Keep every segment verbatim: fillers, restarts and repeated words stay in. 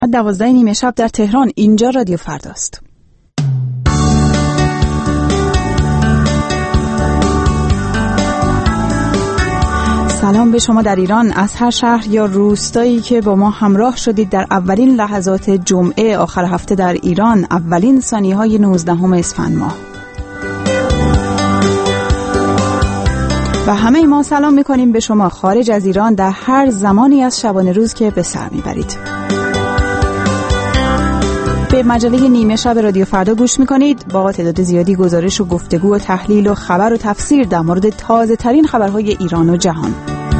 دوازده نیمه شب در تهران. اینجا رادیو فرداست. سلام به شما در ایران، از هر شهر یا روستایی که با ما همراه شدید در اولین لحظات جمعه آخر هفته در ایران، اولین ثانیه‌های نوزدهم اسفند ماه. و همه ما سلام می‌کنیم به شما خارج از ایران در هر زمانی از شبانه روز که به سر می‌برید. به مجله نیمه شب رادیو فردا گوش میکنید. با تعداد زیادی گزارش و گفتگو و تحلیل و خبر و تفسیر در مورد تازه ترین خبرهای ایران و جهان.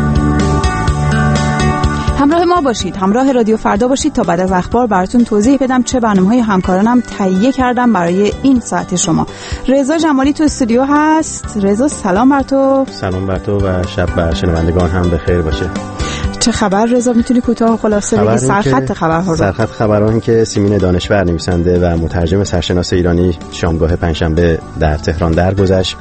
همراه ما باشید، همراه رادیو فردا باشید تا بعد از اخبار براتون توضیح بدم چه برنامه‌های همکارانم تهیه کردم برای این ساعت شما. رضا جمالی تو استودیو هست. رضا سلام بر تو. سلام بر تو و شب بر شنوندگان هم بخیر باشه. چه خبر رضا؟ میتونی کوتاه و خلاصه بگی سرخط خبرها رو؟ سرخط خبران که سیمین دانشور نویسنده و مترجم سرشناس ایرانی شامگاه پنجشنبه در تهران درگذشت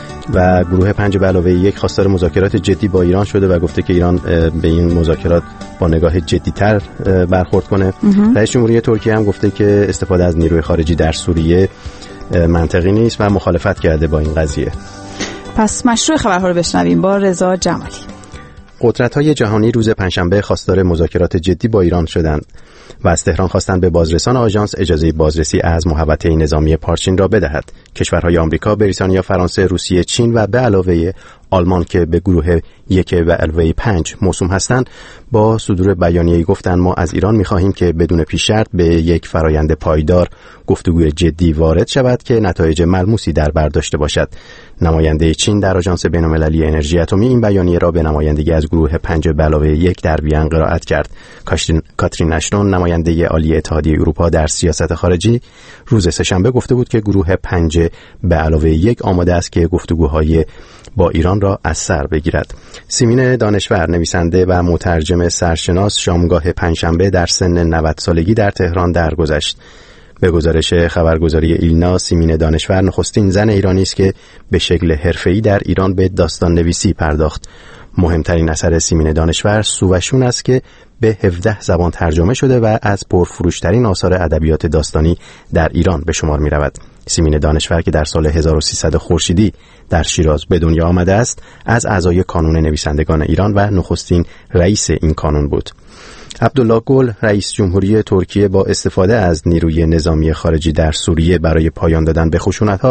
و گروه پنج به علاوه یک خواستار مذاکرات جدی با ایران شده و گفته که ایران به این مذاکرات با نگاه جدی‌تر برخورد کنه. رئیس جمهوری ترکیه هم گفته که استفاده از نیروی خارجی در سوریه منطقی نیست و مخالفت کرده با این قضیه. پس مشروع خبرها رو بشنویم با رضا جمالی. قدرت‌های جهانی روز پنجشنبه خواستار مذاکرات جدی با ایران شدند و از تهران خواستند به بازرسان آژانس اجازه بازرسی از محوطه نظامی پارچین را بدهد. کشورهای آمریکا، بریتانیا، فرانسه، روسیه، چین و به علاوه آلمان که به گروه یک و علاوه پنج موسوم هستند با صدور بیانیه‌ای گفتند ما از ایران می‌خواهیم که بدون پیش شرط به یک فرایند پایدار گفتگوی جدی وارد شود که نتایج ملموسی در بر داشته باشد. نماینده چین در آژانس بین‌المللی انرژی اتمی این بیانیه را به نمایندگی از گروه پنج به علاوه یک در وین قرائت کرد. کاترین اشتون نماینده عالی اتحادیه اروپا در سیاست خارجی روز سه‌شنبه گفته بود که گروه پنج به علاوه یک آماده است که گفتگوهای با ایران را از سر بگیرد. سیمین دانشور نویسنده و مترجم سرشناس شامگاه پنجشنبه در سن نود سالگی در تهران درگذشت. به گزارش خبرگزاری ایلنا، سیمین دانشور نخستین زن ایرانی است که به شکل حرفه‌ای در ایران به داستان نویسی پرداخت. مهمترین اثر سیمین دانشور سووشون است که به هفده زبان ترجمه شده و از پرفروشترین آثار ادبیات داستانی در ایران به شمار می رود. سیمین دانشور که در سال هزار و سیصد خورشیدی در شیراز به دنیا آمده است، از اعضای کانون نویسندگان ایران و نخستین رئیس این کانون بود. عبدالله گل رئیس جمهوری ترکیه با استفاده از نیروی نظامی خارجی در سوریه برای پایان دادن به خشونت‌ها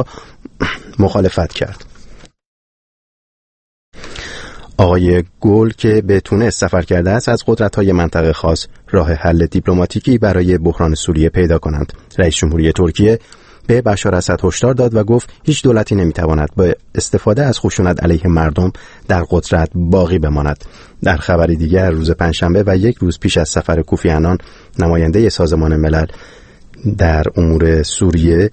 مخالفت کرد. آقای گل که به تونس سفر کرده است از قدرت‌های منطقه خواست راه حل دیپلماتیکی برای بحران سوریه پیدا کنند. رئیس جمهوری ترکیه به بشار اسد هشدار داد و گفت هیچ دولتی نمیتواند با استفاده از خشونت علیه مردم در قدرت باقی بماند. در خبری دیگر روز پنجشنبه و یک روز پیش از سفر کوفی عنان نماینده سازمان ملل در امور سوریه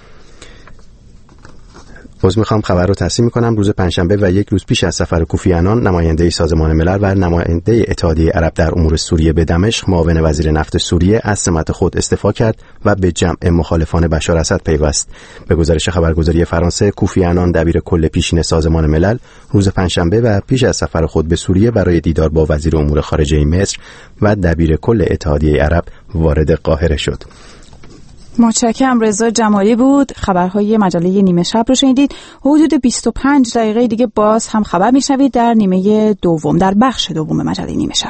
باز میخوام خبر رو تصحیح میکنم. روز پنجشنبه و یک روز پیش از سفر کوفی عنان نماینده سازمان ملل و نماینده اتحادیه عرب در امور سوریه به دمشق معاون وزیر نفت سوریه از سمت خود استعفا کرد و به جمع مخالفان بشار اسد پیوست. به گزارش خبرگزاری فرانسه، کوفی عنان دبیر کل پیشین سازمان ملل روز پنجشنبه و پیش از سفر خود به سوریه برای دیدار با وزیر امور خارجه مصر و دبیر کل اتحادیه عرب وارد قاهره شد. متشکرم. رضا جمالی بود. خبرهای مجله نیمه شب رو شنیدید. حدود بیست و پنج دقیقه دیگه باز هم خبر میشنوید در نیمه دوم، در بخش دوم مجله نیمه شب.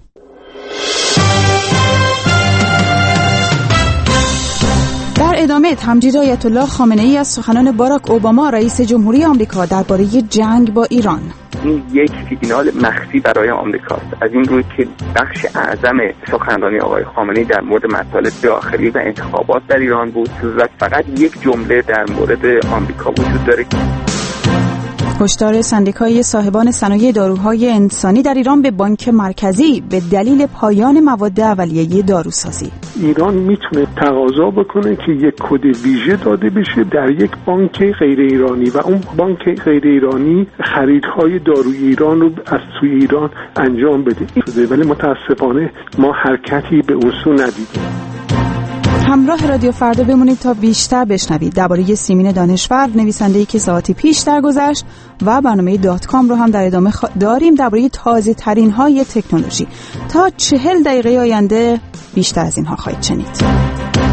در ادامه تمجید آیت الله خامنه‌ای از سخنان باراک اوباما رئیس جمهوری آمریکا درباره جنگ با ایران. این یک سیگنال مخفی برای آمریکاست، از این روی که بخش اعظم سخنرانی آقای خامنه‌ای در مورد مطالب داخلی و انتخابات در ایران بود و فقط یک جمله در مورد آمریکا وجود داره. هشدار سندیکای صاحبان صنایع داروهای انسانی در ایران به بانک مرکزی به دلیل پایان مواد اولیه داروسازی. ایران میتونه تقاضا بکنه که یک کد ویژه داده بشه در یک بانک غیر ایرانی و اون بانک غیر ایرانی خریدهای داروی ایران رو از توی ایران انجام بده. ولی متاسفانه ما حرکتی به اصول ندیدیم. همراه رادیو فردا بمونید تا بیشتر بشنوید درباره سیمین دانشور، نویسنده‌ای که ساعتی پیش درگذشت، و برنامه دات کام رو هم در ادامه خ... داریم درباره تازه ترین های تکنولوژی. تا چهل دقیقه آینده بیشتر از اینها خواهید شنید.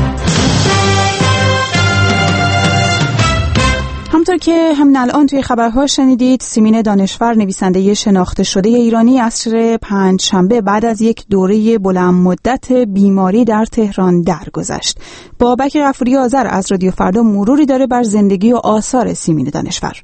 همونطور که همین الان توی خبرها شنیدید، سیمین دانشور، نویسنده شناخته شده ایرانی، عصر پنجشنبه بعد از یک دوره بلند مدت بیماری در تهران درگذشت. بابک غفوری آذر از رادیو فردا مروری داره بر زندگی و آثار سیمین دانشور.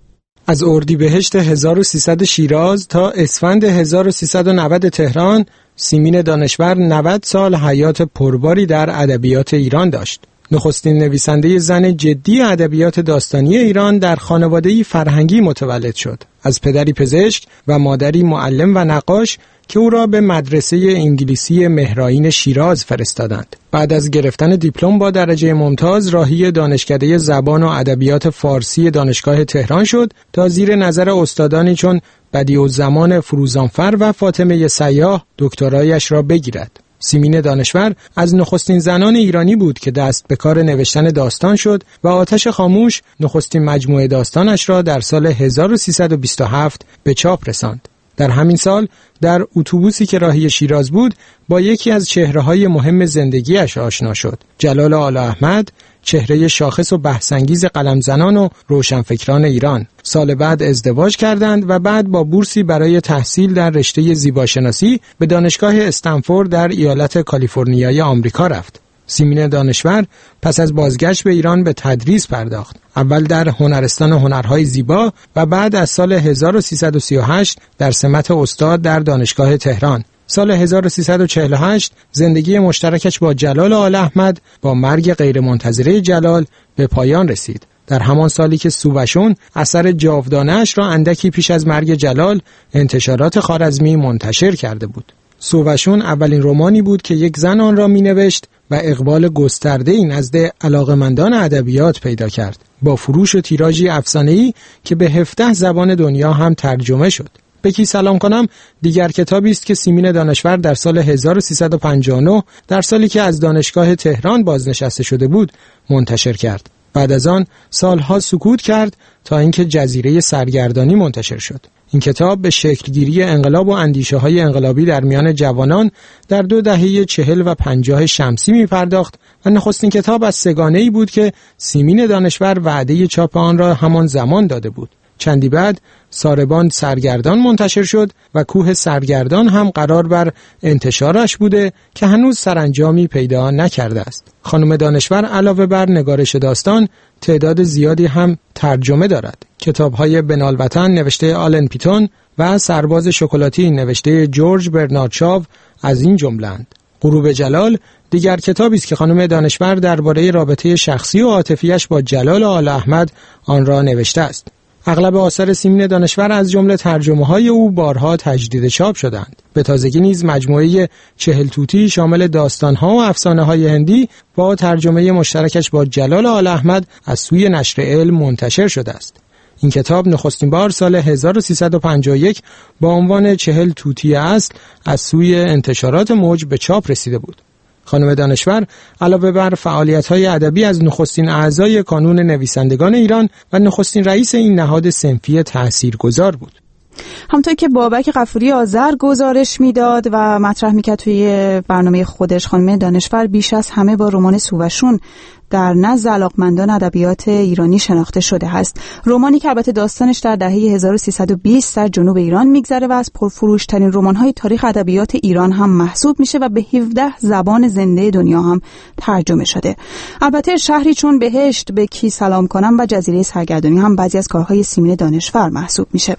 از اردیبهشت هزار و سیصد شیراز تا اسفند هزار و سیصد و نود تهران، سیمین دانشور نود سال حیات پرباری در ادبیات ایران داشت. نخستین نویسنده زن جدی ادبیات داستانی ایران در خانواده‌ای فرهنگی متولد شد. از پدری پزشک و مادری معلم و نقاش که او را به مدرسه انگلیسی مهرائین شیراز فرستادند. بعد از گرفتن دیپلم با درجه ممتاز، راهی دانشکده زبان و ادبیات فارسی دانشگاه تهران شد تا زیر نظر استادانی چون بدیع‌الزمان فروزانفر و فاطمه سیاح دکترایش را بگیرد. سیمین دانشور از نخستین زنان ایرانی بود که دست به کار نوشتن داستان شد و آتش خاموش نخستین مجموعه داستانش را در سال هزار و سیصد و بیست و هفت به چاپ رساند. در همین سال در اتوبوسی که راهی شیراز بود با یکی از چهره‌های مهم زندگیش آشنا شد. جلال آل احمد، چهره شاخص و بحث‌انگیز قلمزنان و روشنفکران ایران. سال بعد ازدواج کردند و بعد با بورسی برای تحصیل در رشته زیباشناسی به دانشگاه استنفورد در ایالت کالیفرنیای آمریکا رفت. سیمین دانشور پس از بازگشت به ایران به تدریس پرداخت. اول در هنرستان هنرهای زیبا و بعد از سال هزار و سیصد و سی و هشت در سمت استاد در دانشگاه تهران. سال هزار و سیصد و چهل و هشت زندگی مشترکش با جلال آل احمد با مرگ غیرمنتظره جلال به پایان رسید. در همان سالی که سووشون اثر جاودانه‌اش را اندکی پیش از مرگ جلال انتشارات خوارزمی منتشر کرده بود. سووشون اولین رمانی بود که یک زن آن را می‌نوشت و اقبال گسترده‌ای نزد علاقه‌مندان ادبیات پیدا کرد، با فروش و تیراژی افسانه‌ای که به هفده زبان دنیا هم ترجمه شد. به کی سلام کنم دیگر کتابی است که سیمین دانشور در سال هزار و سیصد و پنجاه و نه در سالی که از دانشگاه تهران بازنشسته شده بود منتشر کرد. بعد از آن سالها سکوت کرد تا اینکه جزیره سرگردانی منتشر شد. این کتاب به شکلگیری انقلاب و اندیشه‌های انقلابی در میان جوانان در دو دهه چهل و پنجاه شمسی می پرداخت و نخستین کتاب از سگانه‌ای بود که سیمین دانشور وعده چاپ آن را همان زمان داده بود. چندی بعد سارباند سرگردان منتشر شد و کوه سرگردان هم قرار بر انتشارش بوده که هنوز سرانجامی پیدا نکرده است. خانم دانشور علاوه بر نگارش داستان تعداد زیادی هم ترجمه دارد. کتاب‌های بنالوطن نوشته آلن پیتون و سرباز شکلاتی نوشته جورج برنارد شاو از این جمله‌اند. غروب جلال دیگر کتابی است که خانم دانشور درباره رابطه شخصی و عاطفیش با جلال آل احمد آن را نوشته است. اغلب آثار سیمین دانشور از جمله ترجمه‌های او بارها تجدید چاپ شدند. به تازگی نیز مجموعه چهل توتی شامل داستان‌ها و افسانه‌های هندی با ترجمه مشترکش با جلال آل احمد از سوی نشر علم منتشر شده است. این کتاب نخستین بار سال هزار و سیصد و پنجاه و یک با عنوان چهل توتی اصل از سوی انتشارات موج به چاپ رسیده بود. خانم دانشور علاوه بر فعالیت‌های ادبی از نخستین اعضای کانون نویسندگان ایران و نخستین رئیس این نهاد صنفی تاثیرگذار بود. همونطور که بابک غفوری آذر گزارش میداد و مطرح میکرد توی برنامه خودش، خانم دانشور بیش از همه با رمان سووشون در نزد علاقمندان ادبیات ایرانی شناخته شده است. رمانی که البته داستانش در دهه هزار و سیصد و بیست در جنوب ایران میگذره و از پرفروشترین رمان‌های تاریخ ادبیات ایران هم محسوب میشه و به هفده زبان زنده دنیا هم ترجمه شده. البته شهری چون بهشت، به کی سلام کنم و جزیره سرگردانی هم بعضی از کارهای سیمین دانشور محسوب میشه.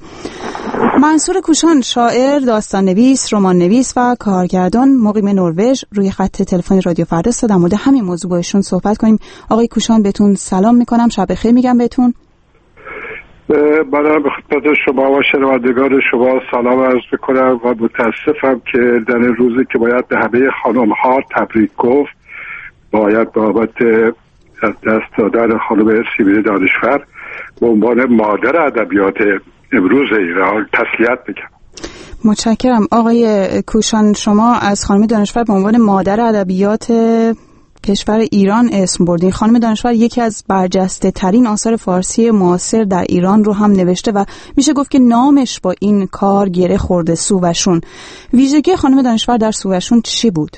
منصور کوشان، شاعر، داستان نویس، رمان نویس و کارگردان مقیم نروژ، روی خط تلفن رادیو فردا است. در مورد همین موضوع با ایشون صحبت کنیم. آقای کوشان بهتون سلام میکنم، شب بخیر میگم بهتون. من به خدمت شما و شنوندگان شما سلام عرض میکنم و متاسفم که در این روزی که باید به همه خانم ها تبریک گفت، باید بابت دست دادن خانم سیمین دانشور به عنوان مادر ادبیات امروز ایران تسلیت میگم. متشکرم. آقای کوشان، شما از خانم دانشور به عنوان مادر ادبیات کشور ایران اسم بردین. خانم دانشور یکی از برجسته ترین آثار فارسی معاصر در ایران رو هم نوشته و میشه گفت که نامش با این کار گره خورده، سووشون. ویژگی خانم دانشور در سووشون چی بود؟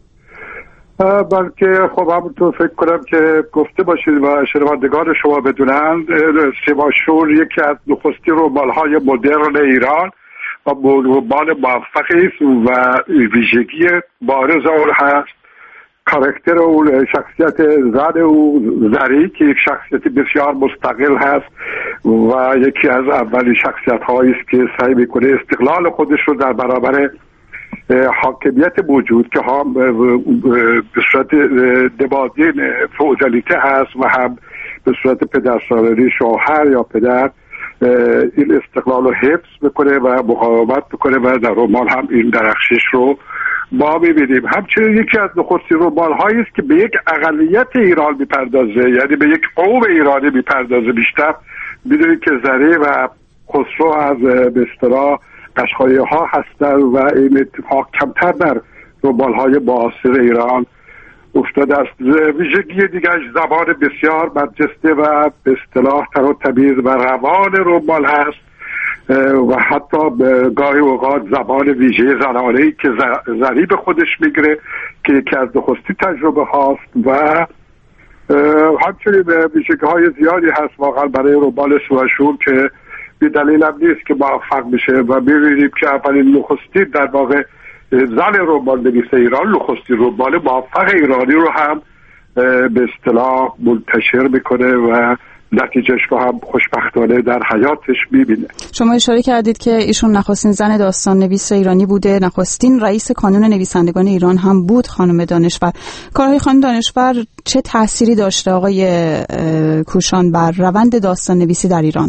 بلکه خب همونطور فکر کنم که گفته باشید و شنوندگان شما بدونند، سووشون یکی از نخستین رمان‌های مدرن ایران و رمان موفقی است و ویژگی بارز اون هست کاراکتر اون، شخصیت زن او زری که یک شخصیت بسیار مستقل هست و یکی از اولین شخصیت هایی است که سعی میکنه استقلال خودش رو در برابر حاکمیت موجود که هم به صورت دبادین فئودالیته هست و هم به صورت پدرسالاری شوهر یا پدر این استقلال رو حفظ بکنه و مقاومت بکنه و در رمان هم این درخشش رو ما میبینیم. همچنین یکی از نخستین رمان هایی است که به یک اقلیت ایران میپردازه، یعنی به یک قوم ایرانی میپردازه. بیشتر میدونید که زری و خسرو از به اصطلاح قشقایی ها هستن و این اتفاق کمتر در رمان های معاصر ایران افتاده است. ویژگی دیگرش زبان بسیار برجسته و به اصطلاح تر و تمیز و روان رمان هست و حتی گاهی اوقات زبان ویژه زنانه‌ای که زری به خودش میگیره که یکی از نخستین تجربه هاست و همچنین ویژگی های زیادی هست واقعا برای رمان سووشون که به دلیل هم نیست که موفق میشه و می‌بینیم که اولین نخستین در واقع زن رمان نویس ایران نخستین رمان موفق ایرانی رو هم به اصطلاح منتشر میکنه و نتیجهش رو هم خوشبختانه در حیاتش میبینه. شما اشاره کردید که ایشون نخستین زن داستان نویس ایرانی بوده، نخستین رئیس کانون نویسندگان ایران هم بود خانم دانشور. کارهای خانم دانشور چه تأثیری داشته آقای کوشان بر روند داستان نویسی در ایران؟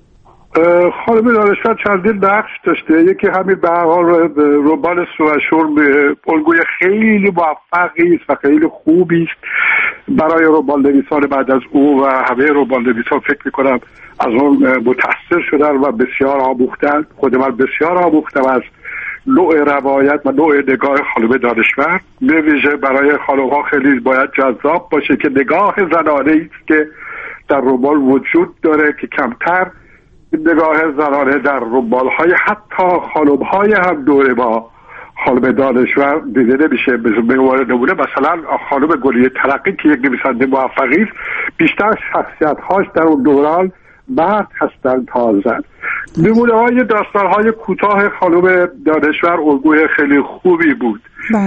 خانم دانشور چندین نقش داشته. یکی همین به هر حال رمان سووشون الگوی خیلی موفقی است و خیلی خوبی است برای رمان نویسان بعد از او و همه رمان نویسان فکر میکنم از اون متأثر شدن و بسیار آموختن. خود من بسیار آموختم از نوع روایت و نوع نگاه خانم دانشور. به ویژه برای خانم‌ها خیلی باید جذاب باشه که نگاه زنانه است که در رمان وجود داره که کمتر نگاه زنانه در رمان‌های حتی خانم‌های هم دوره با خانم دانشور دیده نمیشه. به عنوان نمونه مثلا خانم گلیه ترقی که یک نویسنده موفقی است، بیشتر شخصیت‌هاش در اون دوران مرد هستند تا زن. نمونه‌های داستان‌های کوتاه خانم دانشور الگوی خیلی خوبی بود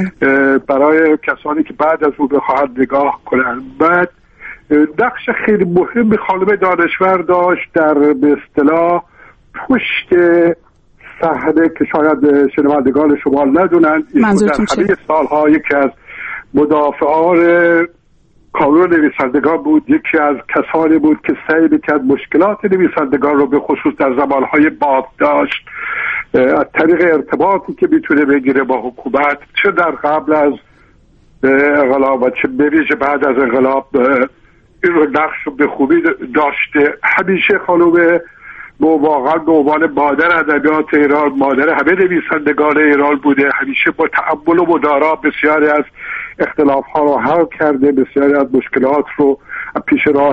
برای کسانی که بعد از او بخواهند نگاه کنند. بعد نقش خیلی مهم خانم دانشور داشت در به اصطلاح پشت صحنه که شاید شنوندگان شما ندونند. در همه سالها یکی از مدافعان کانون نویسندگان بود، یکی از کسانی بود که سعی می‌کرد مشکلات نویسندگان رو به خصوص در زمانهای باب داشت از طریق ارتباطی که میتونه بگیره با حکومت، چه در قبل از انقلاب و چه بویژه بعد از انقلاب این رو نقش رو به خوبی داشته. همیشه خانم با واقعا به عنوان مادر ادبیات ایران، مادر همه نویسندگان ایران بوده. همیشه با تأمل و مدارا بسیاری از اختلاف ها رو حل کرده، بسیاری از مشکلات رو پیش راه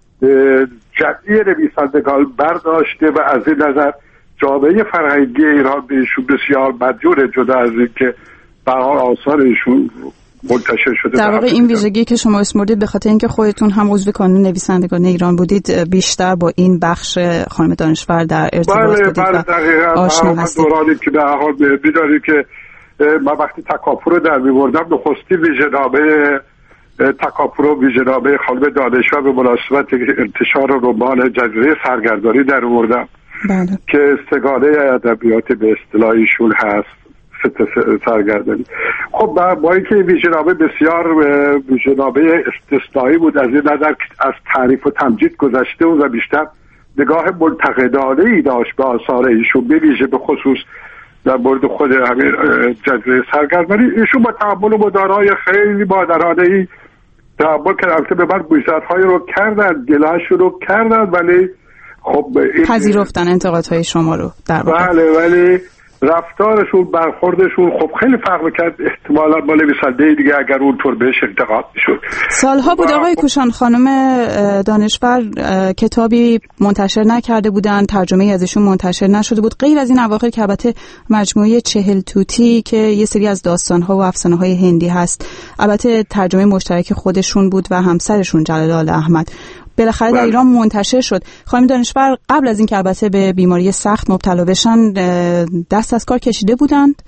جمعی نویسندگان برداشته و از این نظر جامعه فرهنگی ایران به ایشون بسیار مدیونه، جدا از این که به هر آثار ایشون منتشر شده. در واقع این ویژگی که شما اسمردید به خاطر اینکه خودتون هم عضو کانون نویسندگان ایران بودید، بیشتر با این بخش خانم دانشور در ارتباط بله بودید بله و آشنا هستید. دورانی که در حال می‌دونید که من وقتی تکاپو رو در می‌بردم نخستی ویژه‌نامه تکاپو رو ویژه‌نامه خانم دانشور به مناسبت انتشار رمان جزیره سرگردانی در آوردم بله. که سگانه ادبیات به اصطلاح ایشون هست سرگردانی. خب با اینکه ویژه‌نامه بسیار ویژه‌نامه استثنایی بود از این نظر که از تعریف و تمجید گذشته و بیشتر نگاه منتقدانه‌ای داشت به آثار ایشون، به ویژه به خصوص در مورد خود همین جزیره سرگردانی. ایشون با تأمل و مدارای خیلی مادرانه‌ای تأمل کرد. البته به من گوشزدهای رو کردن، گله‌اش رو کردن، ولی خب پذیرفتن انتقادهای شما رو در واقع. بله، ولی رفتارشون، برخوردشون خب خیلی فرق می‌کرد احتمالاً با نویسنده دیگه اگر اونطور بهش انتقاد می‌شد. سالها بود آقای کوشان خانم دانشور کتابی منتشر نکرده بودن، ترجمه ازشون منتشر نشده بود، غیر از این اواخر که البته مجموعه چهل توتی که یه سری از داستان‌ها و افسانه‌های هندی هست، البته ترجمه مشترک خودشون بود و همسرشون جلال احمد، بالاخره در ایران منتشر شد. خانم دانشور قبل از این که البته به بیماری سخت مبتلا بشن دست از کار کشیده بودند؟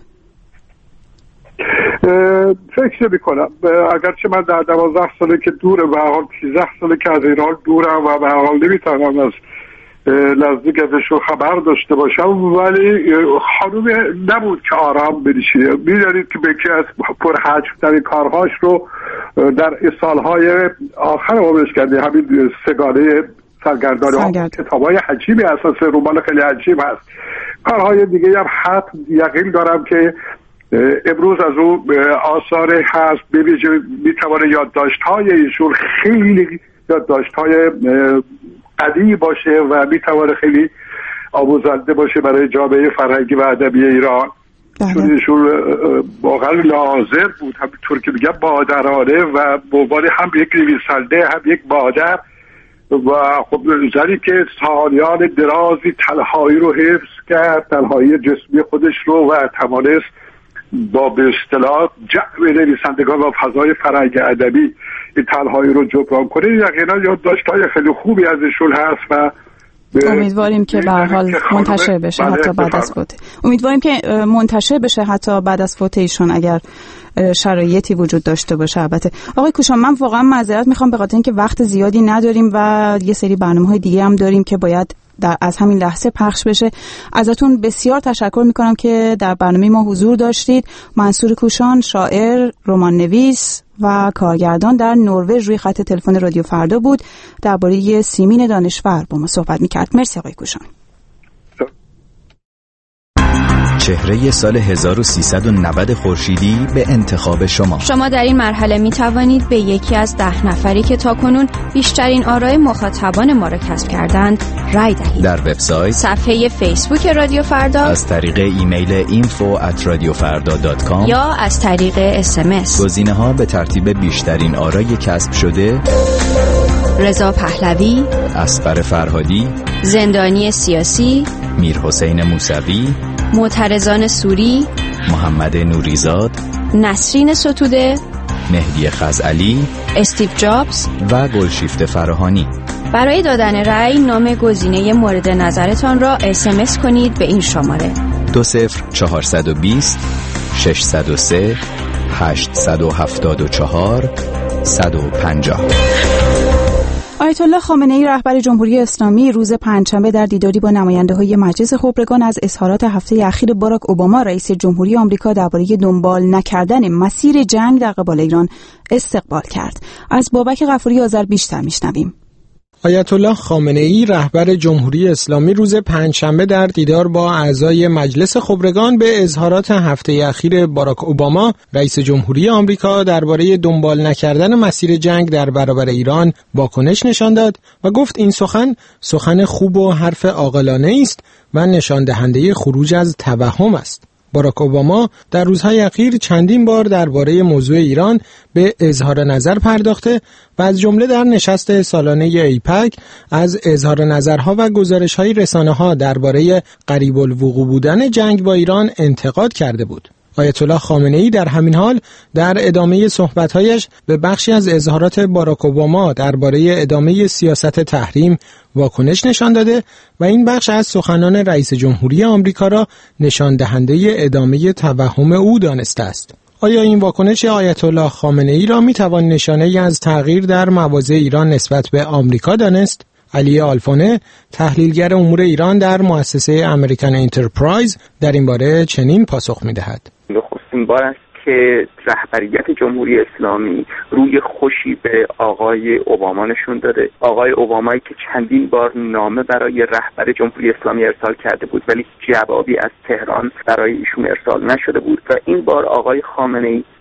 فکر نمی‌کنم، اگرچه من در دوازده ساله که دوره و حال سیزده ساله که از ایران دورم و به حال نمیتونم از نزدیک ازشون خبر داشته باشم، ولی خانوم نبود که آرام بنشینه. می‌دانید که بکی از پرحجم‌ترین کارهاش رو در سالهای آخر عمرش کرده، همین سگانه سرگردانی ها، کتاب‌های عجیبی اساس رمان خیلی عجیب هست. کارهای دیگه هم حد یقین دارم که امروز از اون آثار هست، ببینید میتوانه یادداشت‌های ایشون خیلی یادداشت‌های قدیمی باشه و میتوانه خیلی آموزنده باشه برای جامعه فرهنگی و ادبی ایران. چون ایشون واقعا لازم بود، همینطور که میگم مادرانه و بعنوان هم یک نویسنده هم یک مادر و خب زنی که سالیان درازی تنهایی رو حفظ کرد، تنهایی جسمی خودش رو، و توانست با به اصطلاح جمع نویسندگان و فضای فرهنگ ادبی این تنهایی رو جبران کنه. یقینا یادداشت‌های خیلی خوبی ازشون هست و امیدواریم که به هر حال منتشر بشه حتی بعد از فوت. امیدواریم که منتشر بشه حتی بعد از فوت ایشون اگر شرایطی وجود داشته باشه. البته آقای کوشان من واقعا معذرت میخوام به خاطر اینکه وقت زیادی نداریم و یه سری برنامه‌های دیگه هم داریم که باید در از همین لحظه پخش بشه. ازتون بسیار تشکر میکنم که در برنامه ما حضور داشتید. منصور کوشان، شاعر، رمان نویس و کارگردان در نروژ روی خط تلفن رادیو فردا بود، درباره سیمین دانشور با ما صحبت میکرد. مرسی آقای کوشان. چهره سال هزار و سیصد و نود خورشیدی به انتخاب شما. شما در این مرحله می توانید به یکی از ده نفری که تاکنون بیشترین آرای مخاطبان ما را کسب کردند رای دهید. در وبسایت، صفحه فیسبوک رادیو فردا، از طریق ایمیل اینفو ات رادیو فردا دات کام یا از طریق اس ام اس. گزینه‌ها به ترتیب بیشترین آرای کسب شده: رضا پهلوی، اصغر فرهادی، زندانی سیاسی، میرحسین موسوی، معترضان سوری، محمد نوریزاد، نسرین ستوده، مهدی خزعلی، استیو جابز و گلشیفته فراهانی. برای دادن رأی نام گزینه مورد نظرتان را اس ام اس کنید به این شماره دو صفر چهارصد و بیست ششصد و سه هشتصد و هفتاد و چهار صد و پنجاه. آیت الله خامنه ای رهبر جمهوری اسلامی روز پنجشنبه در دیداری با نماینده‌های مجلس خبرگان از اظهارات هفته اخیر باراک اوباما رئیس جمهوری آمریکا درباره دنبال نکردن مسیر جنگ در قبال ایران استقبال کرد. از بابک غفوری آذر بیشتر میشنویم. آیت الله خامنه ای رهبر جمهوری اسلامی روز پنجشنبه در دیدار با اعضای مجلس خبرگان به اظهارات هفته اخیر باراک اوباما رئیس جمهوری آمریکا درباره دنبال نکردن مسیر جنگ در برابر ایران واکنش نشان داد و گفت این سخن سخن خوب و حرف عاقلانه است و نشان دهنده خروج از توهم است. باراک اوباما در روزهای اخیر چندین بار درباره موضوع ایران به اظهار نظر پرداخته و از جمله در نشست سالانه ایپک از اظهار نظرها و گزارش‌های رسانه‌ها درباره قریب الوقوع بودن جنگ با ایران انتقاد کرده بود. آیت الله خامنه‌ای در همین حال در ادامه صحبت‌هایش به بخشی از اظهارات باراک اوباما درباره ادامه سیاست تحریم واکنش نشان داده و این بخش از سخنان رئیس جمهوری آمریکا را نشان دهنده ادامه توهم او دانسته است. آیا این واکنش آیت الله خامنه‌ای را می‌توان نشانه‌ای از تغییر در مواضع ایران نسبت به آمریکا دانست؟ علی آلفونه، تحلیلگر امور ایران در مؤسسه امریکن انترپرایز، در این باره چنین پاسخ می‌دهد. نخستین بار است که رهبریت جمهوری اسلامی روی خوشی به آقای اوباما نشون داده. آقای اوبامایی که چندین بار نامه برای رهبر جمهوری اسلامی ارسال کرده بود ولی جوابی از تهران برای ایشون ارسال نشده بود و این بار آقای خامنه‌ای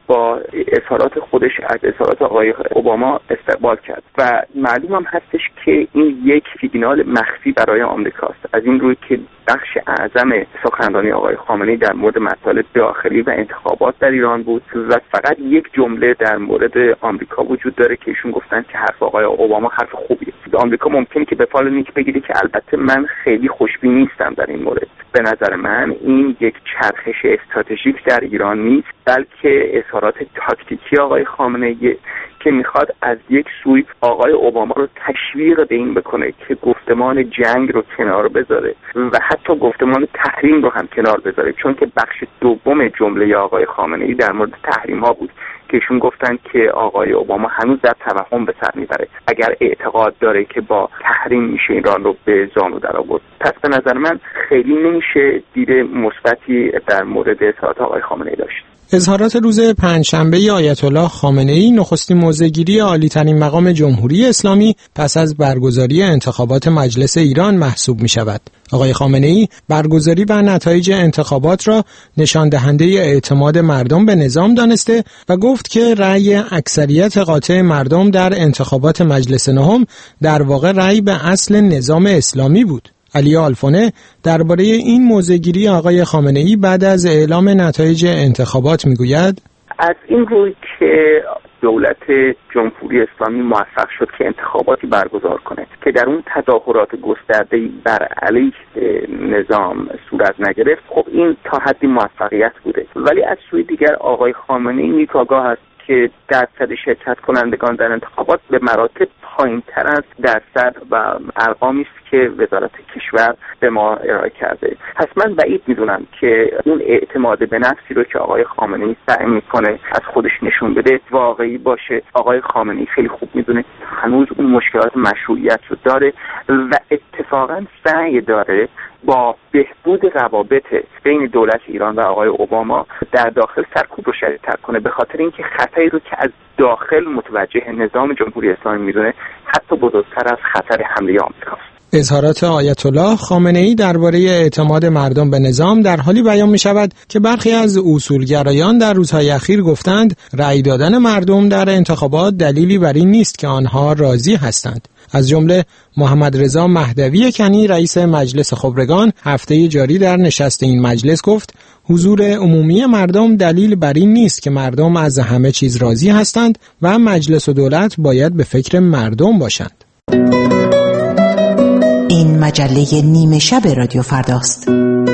با اظهارات خودش از اظهارات آقای اوباما استقبال کرد و معلوم هم هستش که این یک سیگنال مخفی برای آمریکاست، از این روی که بخش اعظم سخنرانی آقای خامنه‌ای در مورد مسائل داخلی و انتخابات در ایران بود و فقط یک جمله در مورد آمریکا وجود داره که ایشون گفتن که حرف آقای اوباما حرف خوبیه. آمریکا ممکنه که به فال نیک بگیره که البته من خیلی خوشبین نیستم در این مورد. به نظر من این یک چرخش استراتژیک در ایران نیست، بلکه اظهارات تاکتیکی آقای خامنه‌ای که میخواد از یک سوی آقای اوباما رو تشویق به این بکنه که گفتمان جنگ رو کنار بذاره و حتی گفتمان تحریم رو هم کنار بذاره، چون که بخش دوم جمله آقای خامنه‌ای در مورد تحریم ها بود که ایشون گفتن که آقای اوباما هنوز در توهم به سر میبره اگر اعتقاد داره که با تحریم میشه ایران رو به زانو در آورد. پس به نظر من خیلی نمیشه دید مثبتی در مورد اظهارات آقای خامنه‌ای داشت. اظهارات روز پنجشنبه آیت الله خامنه‌ای نخستین موضع‌گیری عالی‌ترین مقام جمهوری اسلامی پس از برگزاری انتخابات مجلس ایران محسوب می‌شود. آقای خامنه‌ای برگزاری و نتایج انتخابات را نشان دهنده اعتماد مردم به نظام دانسته و گفت که رأی اکثریت قاطع مردم در انتخابات مجلس نهم در واقع رأی به اصل نظام اسلامی بود. علی آلفونه درباره این موضع‌گیری آقای خامنه‌ای بعد از اعلام نتایج انتخابات میگوید: از این روی که دولت جمهوری اسلامی موفق شد که انتخاباتی برگزار کنه که در اون تظاهرات گسترده‌ای بر علیه نظام صورت نگرفت، خب این تا حدی موفقیت بوده. ولی از سوی دیگر آقای خامنه‌ای نیک‌آگاه است که درصد شرکت کنندگان در انتخابات به مراتب پایین‌تر از درصد و ارقامی است که وزارت کشور به ما ارائه کرده. پس من بعید می‌دونم که اون اعتماد به نفسی رو که آقای خامنه‌ای سعی می‌کنه از خودش نشون بده واقعی باشه. آقای خامنه‌ای خیلی خوب می‌دونه هنوز اون مشکلات مشروعیت رو داره و اتفاقاً سعی داره با بهبود روابط بین دولت ایران و آقای اوباما در داخل سرکوب رو شدیدتر کنه، به خاطر اینکه خطری رو که از داخل متوجه نظام جمهوری اسلامی میدونه حتی بزرگتر از خطر حمله آمریکاست. اظهارات آیت الله خامنه‌ای درباره اعتماد مردم به نظام در حالی بیان می شود که برخی از اصولگرایان در روزهای اخیر گفتند رأی دادن مردم در انتخابات دلیلی بر این نیست که آنها راضی هستند. از جمله محمد رضا مهدوی کنی رئیس مجلس خبرگان هفته جاری در نشست این مجلس گفت حضور عمومی مردم دلیل بر این نیست که مردم از همه چیز راضی هستند و مجلس و دولت باید به فکر مردم باشند. این مجله نیمه شب رادیو فرداست.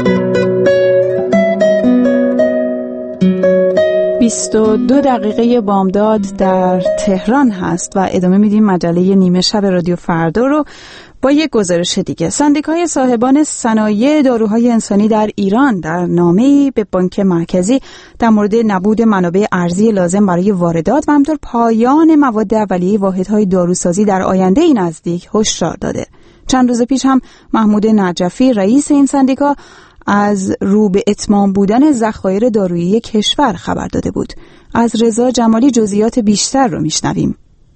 بیست و دو دقیقه بامداد در تهران هست و ادامه میدیم مجله نیمه شب رادیو فردا رو با یک گزارش دیگه. سندیکای صاحبان صنایع داروهای انسانی در ایران در نامه‌ای به بانک مرکزی در مورد نبود منابع ارزی لازم برای واردات و همینطور پایان مواد اولیه واحدهای داروسازی در آینده نزدیک هشدار داده. چند روز پیش هم محمود نجفی رئیس این سندیکا از رو به اتمام بودن ذخایر دارویی کشور خبر داده بود. از رضا جمالی جزئیات بیشتر رو میشنویم.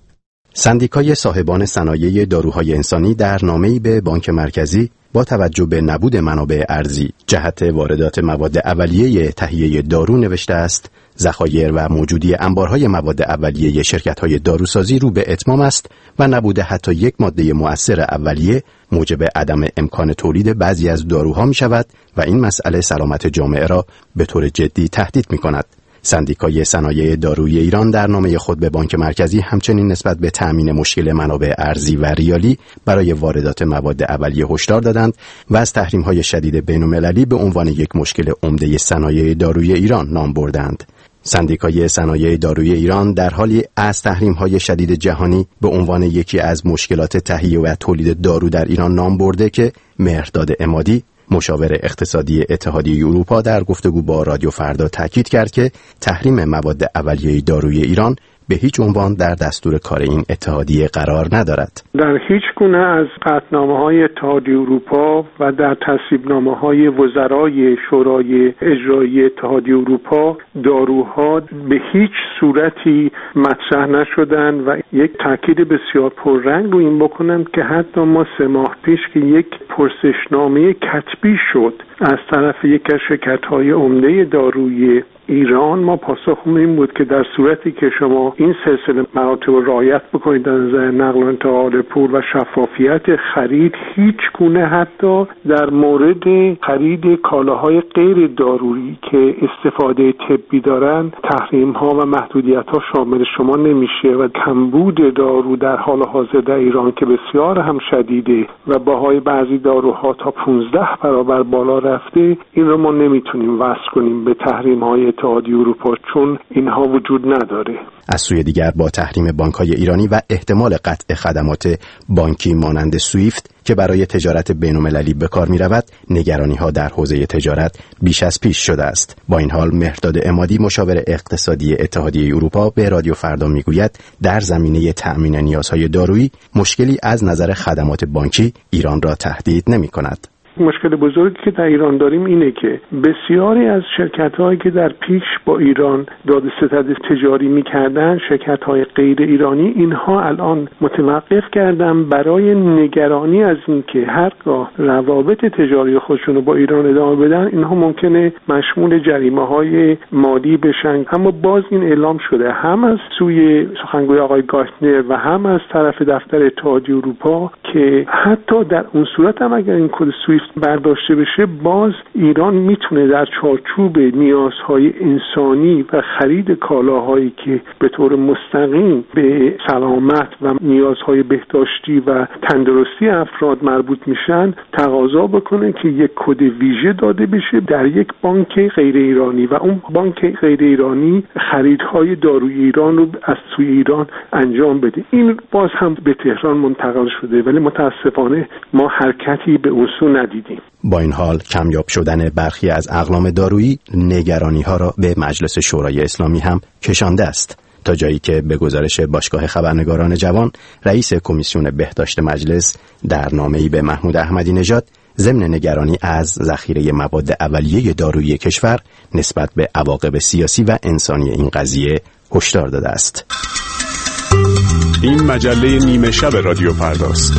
سندیکای صاحبان صنایع داروهای انسانی در نامه‌ای به بانک مرکزی با توجه به نبود منابع ارزی جهت واردات مواد اولیه تهیه دارو نوشته است: ذخایر و موجودی انبارهای مواد اولیه شرکت‌های داروسازی رو به اتمام است و نبود حتی یک ماده مؤثر اولیه موجب عدم امکان تولید بعضی از داروها می‌شود و این مسئله سلامت جامعه را به طور جدی تهدید می‌کند. سندیکای صنایع دارویی ایران در نامه خود به بانک مرکزی همچنین نسبت به تأمین مشکل منابع ارزی و ریالی برای واردات مواد اولیه هشدار دادند و از تحریم‌های شدید بین‌المللی به عنوان یک مشکل عمده صنایع دارویی ایران نام بردند. سندیکای صنایع دارویی ایران در حالی از تحریم‌های شدید جهانی به عنوان یکی از مشکلات تهیه و تولید دارو در ایران نام برده که مهرداد عمادی مشاور اقتصادی اتحادیه اروپا در گفتگو با رادیو فردا تاکید کرد که تحریم مواد اولیه داروی ایران به هیچ عنوان در دستور کار این اتحادیه قرار ندارد. در هیچ گونه از قطعنامه‌های اتحادیه اروپا و در تصویبنامه‌های وزرای شورای اجرایی اتحادیه اروپا داروها به هیچ صورتی مطرح نشدن و یک تاکید بسیار پررنگ رو این بکنم که حتی ما سه ماه پیش که یک پرسشنامه کتبی شد از طرف یک از شرکت‌های عمده دارویی ایران ما پاسخمون این بود که در صورتی که شما این سلسله مراتب رو رعایت بکنید در نظر نقل و انتقال پول و شفافیت خرید، هیچ گونه حتی در مورد خرید کالاهای غیر ضروری که استفاده طبی دارن تحریم ها و محدودیت ها شامل شما نمیشه و کمبود دارو در حال حاضر در ایران که بسیار هم شدیده و باهای بعضی داروها تا پانزده برابر بالا رفته، این رو ما نمیتونیم وصل کنیم به تحریم های اتحادیه اروپا چون اینها وجود نداره. از سوی دیگر با تحریم بانک‌های ایرانی و احتمال قطع خدمات بانکی مانند سویفت که برای تجارت بین‌المللی به کار می‌رود، نگرانی‌ها در حوزه تجارت بیش از پیش شده است. با این حال مهرداد عمادی مشاور اقتصادی اتحادیه اروپا به رادیو فردا میگوید در زمینه تأمین نیازهای دارویی مشکلی از نظر خدمات بانکی ایران را تهدید نمی‌کند. مشکل بزرگی که در ایران داریم اینه که بسیاری از شرکت‌هایی که در پیش با ایران داد و ستد تجاری می‌کردن، شرکت‌های غیر ایرانی، اینها الان متوقف کردن برای نگرانی از اینکه هرگاه روابط تجاری خودشون رو با ایران ادامه بدن، اینها ممکنه مشمول جریمه‌های مالی بشن. اما باز این اعلام شده هم از سوی سخنگوی آقای گارتنر و هم از طرف دفتر اتحادیه اروپا که حتی در اون صورت هم اگر این کد سویفت برداشته بشه، باز ایران میتونه در چارچوب نیازهای انسانی و خرید کالاهایی که به طور مستقیم به سلامت و نیازهای بهداشتی و تندرستی افراد مربوط میشن تقاضا بکنه که یک کد ویژه داده بشه در یک بانک غیر ایرانی و اون بانک غیر ایرانی خریدهای داروی ایران رو از سوی ایران انجام بده. این باز هم به تهران منتقل شده ولی متاسفانه ما حرکتی به اصول ندیدیم. با این حال کمیاب شدن برخی از اقلام دارویی نگرانی‌ها را به مجلس شورای اسلامی هم کشانده است، تا جایی که به گزارش باشگاه خبرنگاران جوان رئیس کمیسیون بهداشت مجلس در نامه‌ای به محمود احمدی نژاد ضمن نگرانی از ذخیره مواد اولیه دارویی کشور نسبت به عواقب سیاسی و انسانی این قضیه هشدار داده است. این مجله نیمه شب رادیو فرداست.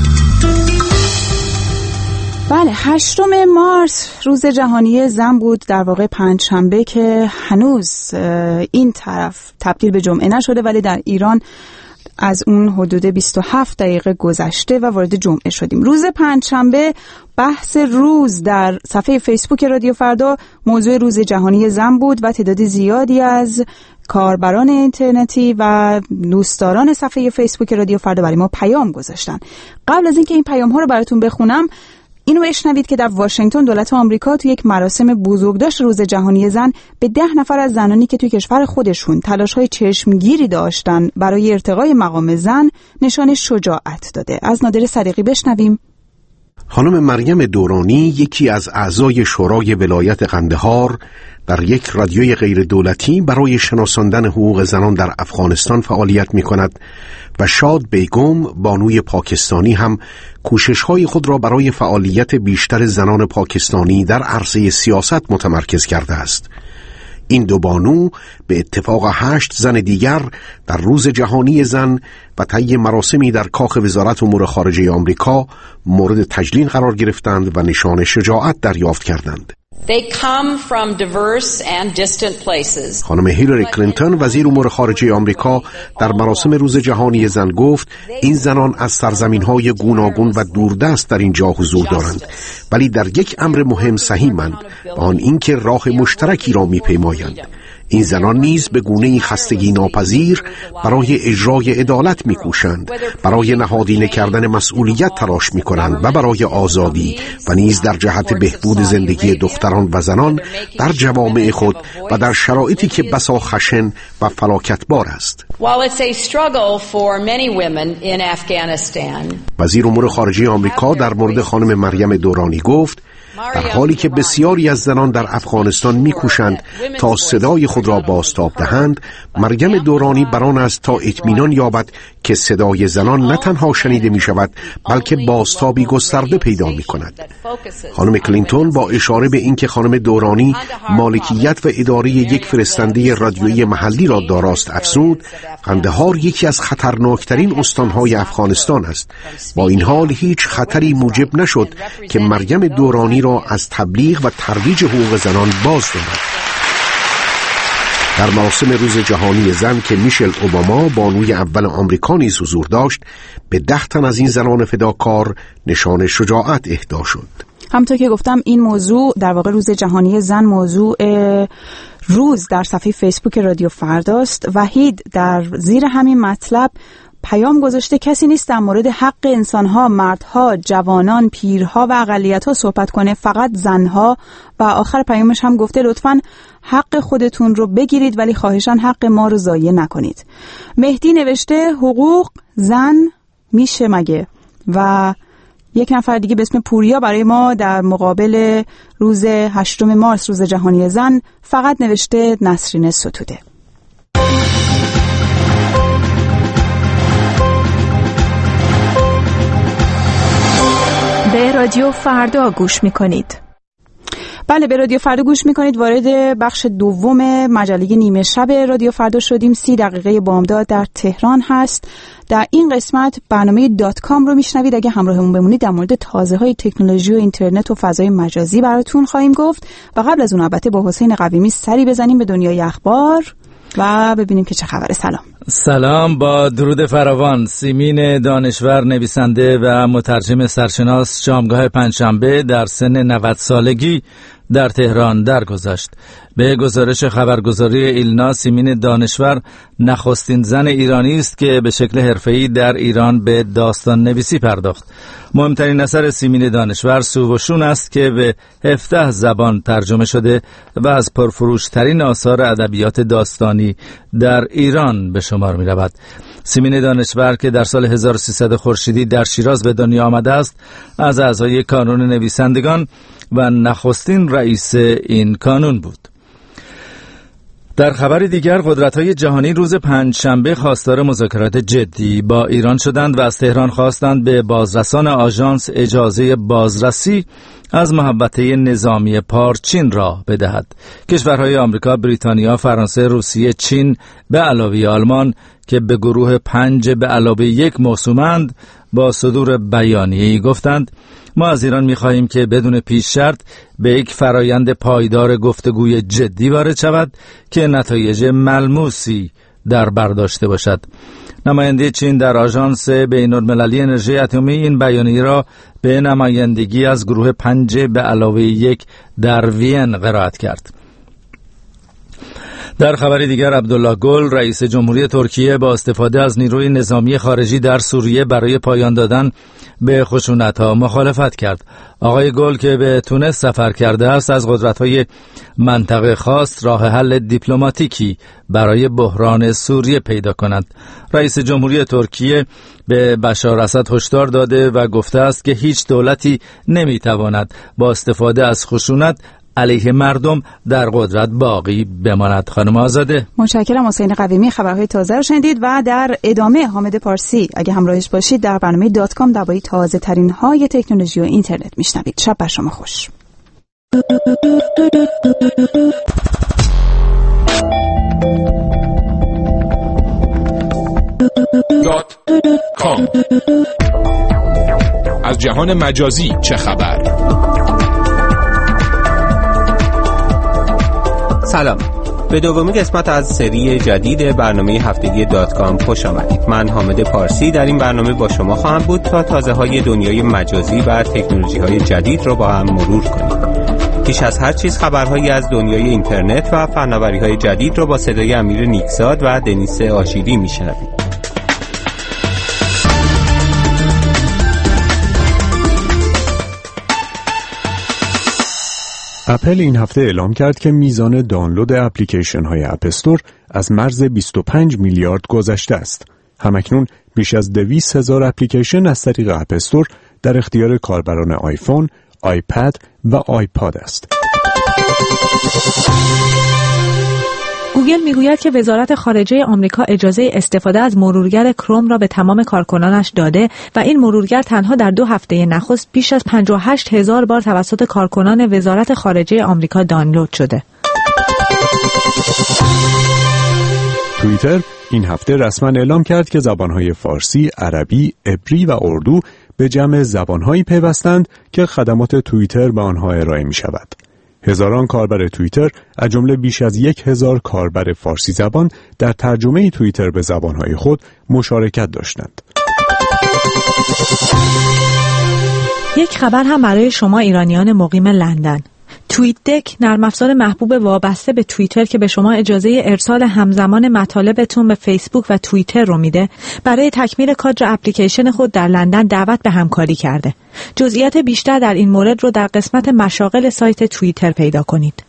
بله، هشتم مارس روز جهانی زن بود، در واقع پنجشنبه که هنوز این طرف تبدیل به جمعه نشده ولی در ایران از اون حدود بیست و هفت دقیقه گذشته و وارد جمعه شدیم. روز پنجشنبه بحث روز در صفحه فیسبوک رادیو فردا موضوع روز جهانی زن بود و تعداد زیادی از کاربران اینترنتی و دوستداران صفحه فیسبوک رادیو فردا برای ما پیام گذاشتن. قبل از اینکه این پیام ها رو براتون بخونم، اینو بشنوید که در واشنگتن دولت آمریکا تو یک مراسم بزرگداشت روز جهانی زن به ده نفر از زنانی که توی کشور خودشون تلاش‌های چشمگیری داشتن برای ارتقای مقام زن نشان شجاعت داده. از نادر صدیقی بشنویم. خانم مریم دورانی، یکی از اعضای شورای ولایت قندهار، در یک رادیوی غیر دولتی برای شناساندن حقوق زنان در افغانستان فعالیت می کند و شاد بیگم، بانوی پاکستانی، هم کوشش‌های خود را برای فعالیت بیشتر زنان پاکستانی در عرصه سیاست متمرکز کرده است. این دو بانو به اتفاق هشت زن دیگر در روز جهانی زن و طی مراسمی در کاخ وزارت امور خارجه آمریکا مورد تجلیل قرار گرفتند و نشان شجاعت دریافت کردند. They come from diverse and distant places. خانم هیلاری کلینتون، وزیر امور خارجه آمریکا، در مراسم روز جهانی زن گفت این زنان از سرزمین‌های گوناگون و دوردست در اینجا حضور دارند، ولی در یک امر مهم سهیمند، آن اینکه راه مشترکی را می‌پیمایند. این زنان نیز به گونه‌ای خستگی ناپذیر برای اجرای عدالت می‌کوشند، برای نهادینه کردن مسئولیت تلاش می‌کنند و برای آزادی و نیز در جهت بهبود زندگی دختران و زنان در جوامع خود و در شرایطی که بسا خشن و فلاکتبار است. وزیر امور خارجه آمریکا در مورد خانم مریم دورانی گفت در حالی که بسیاری از زنان در افغانستان می‌کوشند تا صدای خود را بازتاب دهند، مریم دورانی بران است تا اطمینان یابد که صدای زنان نه تنها شنیده می‌شود بلکه بازتابی گسترده پیدا می‌کند. خانم کلینتون با اشاره به اینکه خانم دورانی مالکیت و اداره یک فرستنده رادیویی محلی را داراست افزود قندهار یکی از خطرناکترین استان‌های افغانستان است. با این حال هیچ خطری موجب نشد که مریم دورانی را از تبلیغ و ترویج حقوق زنان باز دارد. در مراسم روز جهانی زن که میشل اوباما بانوی اول آمریکا نیز حضور داشت، به ده تن از این زنان فداکار نشان شجاعت اهدا شد. همونطور که گفتم این موضوع در واقع روز جهانی زن موضوع روز در صفحه فیسبوک رادیو فرداست. وحید در زیر همین مطلب پیام گذاشته کسی نیست در مورد حق انسانها، مردها، جوانان، پیرها و اقلیت‌ها صحبت کنه، فقط زنها. و آخر پیامش هم گفته لطفاً حق خودتون رو بگیرید ولی خواهشاً حق ما رو ضایع نکنید. مهدی نوشته حقوق زن میشه مگه؟ و یک نفر دیگه به اسم پوریا برای ما در مقابل روز هشتم مارس روز جهانی زن فقط نوشته نسرین ستوده. به رادیو فردا گوش میکنید. بله، به رادیو فردا گوش میکنید. وارد بخش دوم مجله نیمه شب رادیو فردا شدیم. سی دقیقه بامداد در تهران هست. در این قسمت برنامه دات کام رو میشنوید. اگه همراهمون بمونید در مورد تازه های تکنولوژی و اینترنت و فضای مجازی براتون خواهیم گفت و قبل از اون البته با حسین قویمی سری بزنیم به دنیای اخبار و ببینیم که چه خبره. سلام. سلام، با درود فراوان. سیمین دانشور، نویسنده و مترجم سرشناس، شامگاه پنجشنبه در سن نود سالگی در تهران درگذشت. به گزارش خبرگزاری ایلنا، سیمین دانشور نخستین زن ایرانی است که به شکل حرفه‌ای در ایران به داستان نویسی پرداخت. مهمترین اثر سیمین دانشور سو و شون است که به هفده زبان ترجمه شده و از پرفروشترین آثار ادبیات داستانی در ایران به شمار می رود. سیمین دانشور که در سال هزار و سیصد خورشیدی در شیراز به دنیا آمده است، از اعضای کانون نویسندگان و نخستین رئیس این کانون بود. در خبر دیگر، قدرت‌های جهانی روز پنجشنبه خواستار مذاکرات جدی با ایران شدند و از تهران خواستند به بازرسان آژانس اجازه بازرسی از محوطه نظامی پارچین را بدهد. کشورهای آمریکا، بریتانیا، فرانسه، روسیه، چین به علاوه آلمان که به گروه پنج به علاوه یک موسومند با صدور بیانیه‌ای گفتند ما از ایران می‌خواهیم که بدون پیش شرط به یک فرایند پایدار گفتگوی جدی وارد شود که نتایج ملموسی در بر داشته باشد. نماینده چین در آژانس بین‌المللی انرژی اتمی این بیانیه را به نمایندگی از گروه پنج به علاوه یک در وین قرائت کرد. در خبر دیگر، عبدالله گل رئیس جمهوری ترکیه با استفاده از نیروی نظامی خارجی در سوریه برای پایان دادن به خشونت‌ها مخالفت کرد. آقای گل که به تونس سفر کرده است، از قدرت‌های منطقه خواست راه حل دیپلماتیکی برای بحران سوریه پیدا کنند. رئیس جمهوری ترکیه به بشار اسد هشدار داده و گفته است که هیچ دولتی نمی‌تواند با استفاده از خشونت علیه مردم در قدرت باقی بماند. خانم آزاده. متشکرم. حسین قویمی خبرهای تازه رو شنیدید و در ادامه حامد پارسی اگه همراهش باشید در برنامه دات کام درباره تازه ترین های تکنولوژی و اینترنت میشنوید. شب بر شما خوش. دات کام. از جهان مجازی چه خبر؟ سلام، به دومین قسمت از سری جدید برنامه هفتگی دات کام خوش آمدید. من حامد پارسی در این برنامه با شما خواهم بود تا تازه های دنیای مجازی و تکنولوژی های جدید رو با هم مرور کنیم. پیش از هر چیز خبرهایی از دنیای اینترنت و فناوری های جدید رو با صدای امیر نیکزاد و دنیس آشیری میشنویم. اپل این هفته اعلام کرد که میزان دانلود اپلیکیشن های اپ استور از مرز بیست و پنج میلیارد گذشته است. همکنون بیش از دویست هزار اپلیکیشن از طریق اپ استور در اختیار کاربران آیفون، آیپد و آیپاد است. گوگل میگوید که وزارت خارجه آمریکا اجازه استفاده از مرورگر کروم را به تمام کارکنانش داده و این مرورگر تنها در دو هفته نخست بیش از پنجاه و هشت هزار بار توسط کارکنان وزارت خارجه آمریکا دانلود شده. توییتر این هفته رسما اعلام کرد که زبانهای فارسی، عربی، عبری و اردو به جمع زبانهایی پیوستند که خدمات توییتر به آنها ارائه می شود. هزاران کاربر توییتر از جمله بیش از یک هزار کاربر فارسی زبان در ترجمه توییتر به زبانهای خود مشارکت داشتند. یک خبر هم برای شما ایرانیان مقیم لندن. توییت دک، نرم افزار محبوب وابسته به توییتر که به شما اجازه ارسال همزمان مطالبتون به فیسبوک و توییتر رو میده، برای تکمیل کادر اپلیکیشن خود در لندن دعوت به همکاری کرده. جزئیات بیشتر در این مورد رو در قسمت مشاغل سایت توییتر پیدا کنید.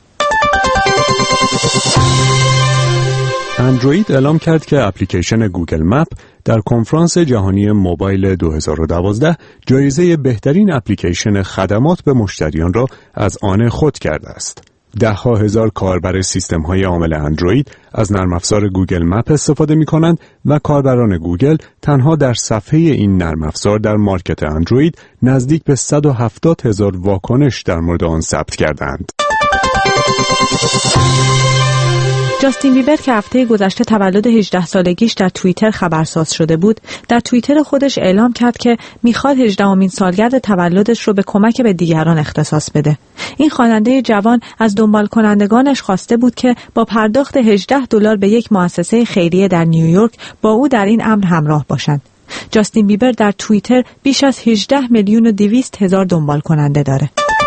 اندروید اعلام کرد که اپلیکیشن گوگل مپ در کنفرانس جهانی موبایل دو هزار و دوازده جایزه بهترین اپلیکیشن خدمات به مشتریان را از آن خود کرده است. ده ها هزار کاربر سیستم های عامل اندروید از نرم افزار گوگل مپ استفاده می کنند و کاربران گوگل تنها در صفحه این نرم افزار در مارکت اندروید نزدیک به صد و هفتاد هزار واکنش در مورد آن ثبت کردند. جاستین بیبر که هفته گذشته تولد هجده سالگیش در توییتر خبرساز شده بود، در توییتر خودش اعلام کرد که میخواد هجدهمین سالگرد تولدش رو به کمک به دیگران اختصاص بده. این خواننده جوان از دنبال کنندگانش خواسته بود که با پرداخت هجده دلار به یک مؤسسه خیریه در نیویورک با او در این امر همراه باشند. جاستین بیبر در توییتر بیش از هجده میلیون و دویست هزار دنبال کننده داره.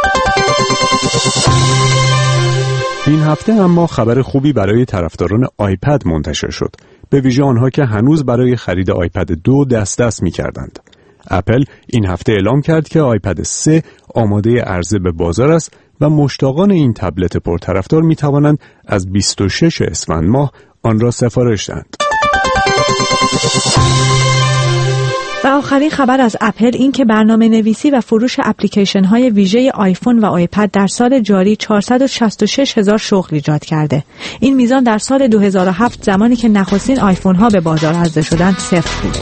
این هفته اما خبر خوبی برای طرفداران آیپد منتشر شد، به ویژه آنها که هنوز برای خرید آیپد دو دست دست می کردند. اپل این هفته اعلام کرد که آیپد سه آماده عرضه به بازار است و مشتاقان این تبلت پرطرفدار می توانند از بیست و شش اسفند ماه آن را سفارش دهند. و آخرین خبر از اپل این که برنامه نویسی و فروش اپلیکیشن های ویژه آیفون و آیپد در سال جاری چهارصد و شصت و شش هزار شغل ایجاد کرده. این میزان در سال دو هزار و هفت زمانی که نخستین آیفون ها به بازار عرضه شدند صفر بود.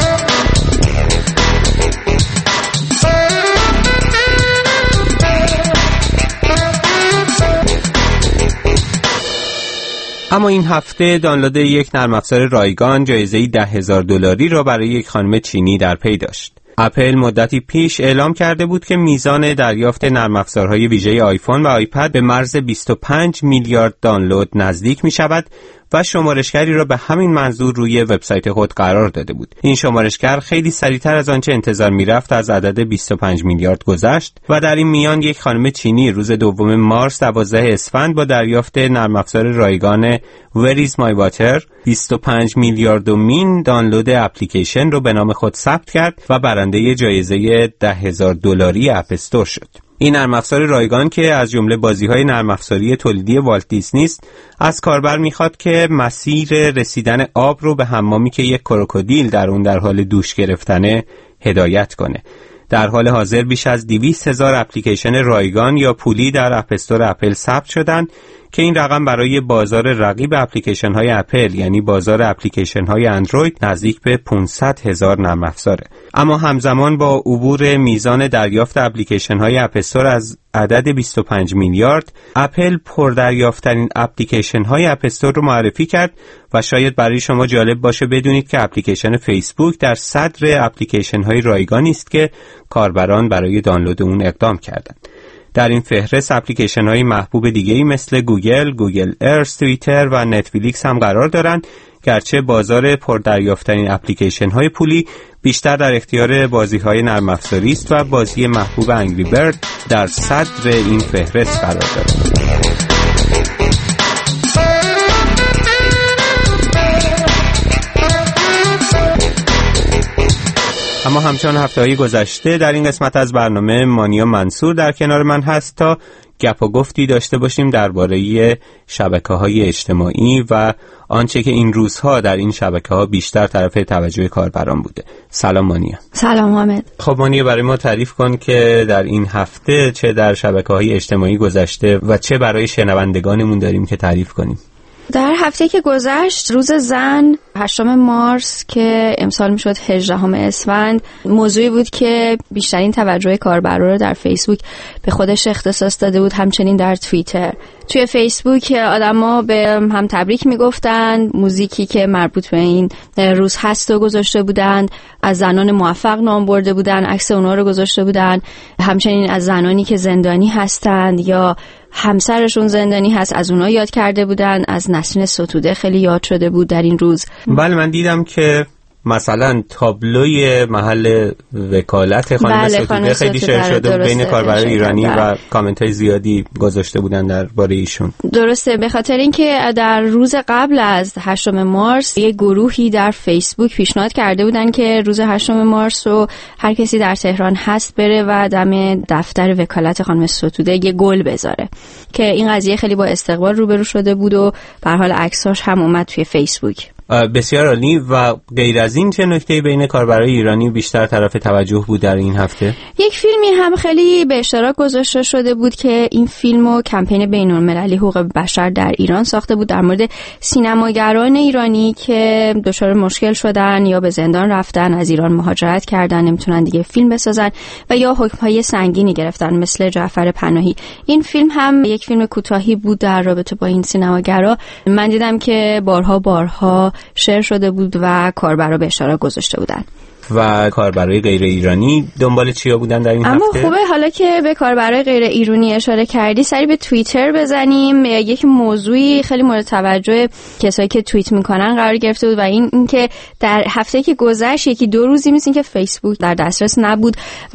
اما این هفته دانلود یک نرم افزار رایگان جایزه ده هزار دلاری را برای یک خانم چینی در پی داشت. اپل مدتی پیش اعلام کرده بود که میزان دریافت نرم افزارهای ویژه آیفون و آیپد به مرز بیست و پنج میلیارد دانلود نزدیک می شود و شمارشگری را به همین منظور روی وبسایت خود قرار داده بود. این شمارشگر خیلی سریعتر از آنچه انتظار می‌رفت از عدد بیست و پنج میلیارد گذشت و در این میان یک خانم چینی روز دوم مارس دوازده اسفند با دریافت نرم افزار رایگان Where is my water بیست و پنج میلیارد و مین دانلود اپلیکیشن رو به نام خود ثبت کرد و برنده جایزه ده هزار دلاری اپ استور شد. این نرم افزار رایگان که از جمله بازی‌های نرم افزاری تولیدی والت دیزنی است، از کاربر می‌خواد که مسیر رسیدن آب رو به حمامی که یک کروکودیل در اون در حال دوش گرفتنه هدایت کنه. در حال حاضر بیش از دویست هزار اپلیکیشن رایگان یا پولی در اپ استور اپل ثبت شدند که این رقم برای بازار رقیب اپلیکیشن های اپل یعنی بازار اپلیکیشن های اندروید نزدیک به پانصد هزار نرم افزاره. اما همزمان با عبور میزان دریافت اپلیکیشن های اپ استور از عدد بیست و پنج میلیارد، اپل پردریافترین اپلیکیشن های اپ استور رو معرفی کرد و شاید برای شما جالب باشه بدونید که اپلیکیشن فیسبوک در صدر اپلیکیشن های رایگانی است که کاربران برای دانلود اون اقدام کردند. در این فهرست اپلیکیشن های محبوب دیگه‌ای مثل گوگل، گوگل ارث، توییتر و نتفلیکس هم قرار دارند، گرچه بازار پردریافترین اپلیکیشن های پولی بیشتر در اختیار بازی های نرم افزاری است و بازی محبوب انگری برد در صدر این فهرست قرار دارد. اما همچنان هفته‌های گذشته در این قسمت از برنامه مانیا منصور در کنار من هست تا گپ و گفتی داشته باشیم درباره شبکه‌های اجتماعی و آنچه که این روزها در این شبکه‌ها بیشتر طرف توجه کاربران بوده. سلام مانیا. سلام حامد. خب مانیا برای ما تعریف کن که در این هفته چه در شبکه‌های اجتماعی گذشته و چه برای شنوندگانمون داریم که تعریف کنیم. در هفته که گذشت روز زن هشتم مارس که امسال میشد هجدهم اسفند موضوعی بود که بیشترین توجه کاربران رو در فیسبوک به خودش اختصاص داده بود، همچنین در توییتر. توی فیسبوک آدما به هم تبریک میگفتن، موزیکی که مربوط به این روز هست رو گذاشته بودن، از زنان موفق نام برده بودن، عکس اونها رو گذاشته بودن، همچنین از زنانی که زندانی هستند یا همسرشون زندانی هست از اونها یاد کرده بودن. از نسرین ستوده خیلی یاد شده بود در این روز. بله من دیدم که مثلا تابلوی محل وکالت خانم بله ستوده خیلی شیر شده بین کاربران ایرانی و کامنت های زیادی گذاشته بودن درباره ایشون. درسته، به خاطر اینکه در روز قبل از هشتم مارس یک گروهی در فیسبوک پیشنهاد کرده بودن که روز هشتم مارس رو هر کسی در تهران هست بره و دم دفتر وکالت خانم ستوده یه گل بذاره، که این قضیه خیلی با استقبال روبرو شده بود و به هر حال عکساش هم اومد توی فیسبوک. بسیار عالی. و غیر از این چه نکته بین کاربرای ایرانی بیشتر طرف توجه بود در این هفته؟ یک فیلمی هم خیلی به اشتراک گذاشته شده بود که این فیلمو کمپین بین‌المللی حقوق بشر در ایران ساخته بود در مورد سینماگران ایرانی که دچار مشکل شدن یا به زندان رفتن، از ایران مهاجرت کردن، نمیتونن دیگه فیلم بسازن و یا حکم‌های سنگینی گرفتن مثل جعفر پناهی. این فیلم هم یک فیلم کوتاهی بود در رابطه با این سینماگرا. من دیدم که بارها بارها شیر شده بود و کاربرا به اشتراک گذاشته بودن. و کاربرای غیر ایرانی دنبال چیا بودن در این اما هفته؟ خوبه حالا که به کاربرای غیر ایرانی اشاره کردی سری به توییتر بزنیم. یک موضوعی خیلی مورد توجه کسایی که توییت میکنن قرار گرفته بود و این اینکه در هفته که گذشت یکی دو روزی مثل که فیسبوک در دسترس نبود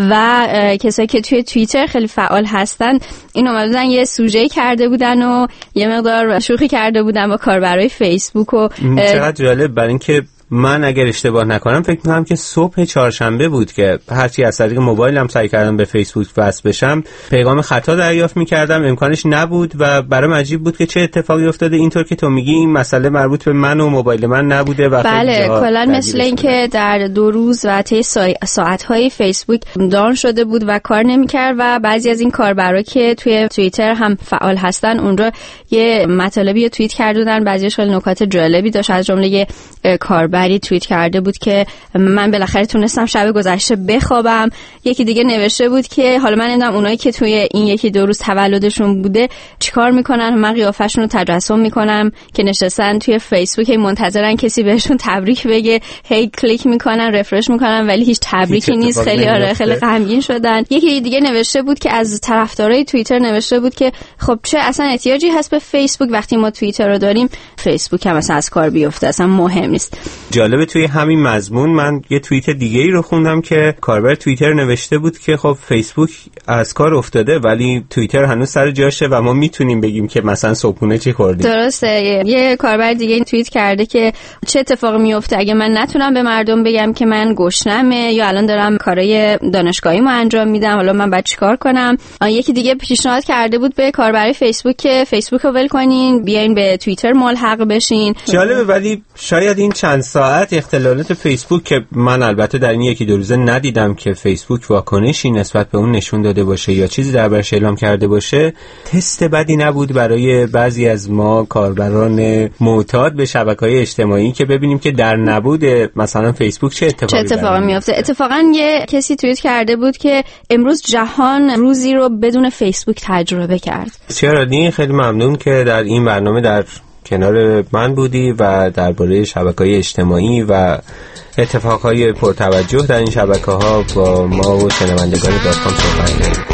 و کسایی که توی توییتر خیلی فعال هستن این اومدن یه سوژه کرده بودن و یه مقدار شوخی کرده بودن با کاربرای فیسبوک و چقدر جالب. برای اینکه من اگر اشتباه نکنم فکر می‌کنم که صبح چهارشنبه بود که هرچی از طریق موبایلم سعی کردم به فیسبوک وصل بشم پیغام خطا دریافت می‌کردم، امکانش نبود و برام عجیب بود که چه اتفاقی افتاده. اینطور که تو میگی این مسئله مربوط به من و موبایل من نبوده و بله کلا مثل اینکه در دو روز و طی ساعت‌های فیسبوک داون شده بود و کار نمی‌کرد و بعضی از این کاربرا که توی توییتر هم فعال هستن اونجا یه مطالبی توییت کردن، بعضیش خیلی نکات جالبی داشت. از جمله یه کاربری توییت کرده بود که من بالاخره تونستم شب گذشته بخوابم. یکی دیگه نوشته بود که حالا من نمیدونم اونایی که توی این یکی دو روز تولدشون بوده چیکار میکنن، من قیافشون رو تجسم میکنم که نشستن توی فیسبوک منتظرن کسی بهشون تبریک بگه، هی کلیک میکنن رفرش میکنن ولی هیچ تبریکی نیست. خیلی آره خیلی غمگین شدن. یکی دیگه نوشته بود که از طرفدارای توییتر نوشته بود که خب چه اصلا احتیاجی هست به فیسبوک وقتی ما توییتر رو داریم، فیسبوک هم اصلا از کار بیفته، اصلا مهم نیست. جالبه توی همین مضمون من یه توییت دیگه ای رو خوندم که کاربر توییتر نوشته بود که خب فیسبوک از کار افتاده ولی توییتر هنوز سر جاشه و ما میتونیم بگیم که مثلا صبحونه چی خوردیم. درسته. یه کاربر دیگه این توییت کرده که چه اتفاقی میفته اگه من نتونم به مردم بگم که من گشنمه یا الان دارم کارهای دانشگاهیمو انجام میدم، حالا من باید چیکار کنم. یکی دیگه پیشنهاد کرده بود به کاربرای فیسبوک که فیسبوک رو ول کنین بیاین به توییتر ملحق بشین. جالبه ولی شاید این چند ساعت اختلالات فیسبوک که من البته در این یکی دو روزه ندیدم که فیسبوک واکنشی نسبت به اون نشون داده باشه یا چیزی دربارش اعلام کرده باشه، تست بدی نبود برای بعضی از ما کاربران معتاد به شبکه‌های اجتماعی که ببینیم که در نبود مثلا فیسبوک چه اتفاقی چه اتفاقی میفته. اتفاقا یه کسی توییت کرده بود که امروز جهان روزی رو بدون فیسبوک تجربه کرد. چرا نی؟ خیلی ممنون که در این برنامه در کنار من بودی و درباره شبکه‌های اجتماعی و اتفاقهای پرتوجه در این شبکه‌ها با ما و شنوندگان دات کام صحبت کردید.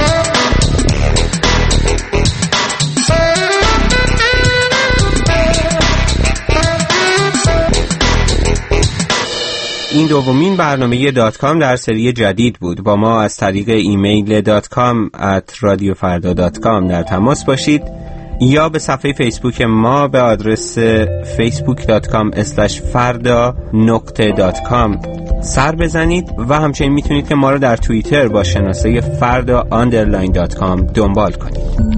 این دومین برنامه دات کام در سری جدید بود. با ما از طریق ایمیل دات کام ات رادیو فردا دات کام در تماس باشید یا به صفحه فیسبوک ما به آدرس فیسبوک دات کام اسلش فردا نقطه دات کام سر بزنید و همچنین میتونید که ما رو در توییتر با شناسه فردا آندرلاین دات کام دنبال کنید.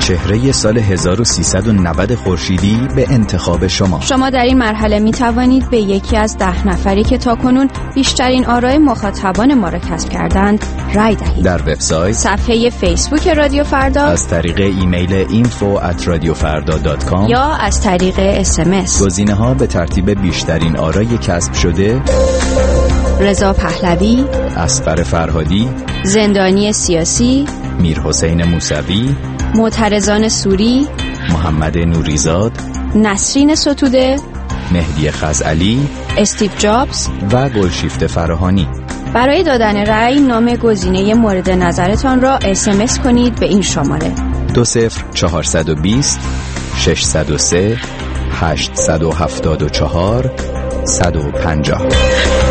چهره سال هزار و سیصد و نود خورشیدی به انتخاب شما. شما در این مرحله می توانید به یکی از ده نفری که تاکنون بیشترین آرای مخاطبان ما را کسب کردند رای دهید. در وبسایت، صفحه فیسبوک رادیو فردا، از طریق ایمیل اینفو ات رادیو فردا دات کام یا از طریق اس ام اس. گزینه‌ها به ترتیب بیشترین آرای کسب شده: رضا پهلوی، اصغر فرهادی، زندانی سیاسی، میرحسین موسوی، معترضان سوری، محمد نوریزاد، نسرین ستوده، مهدی خزعلی، استیو جابز و گلشیفته فراهانی. برای دادن رأی نام گزینه مورد نظرتان را اس ام اس کنید به این شماره دو صفر چهارصد و بیست ششصد و سه هشتصد و هفتاد و چهار صد و پنجاه.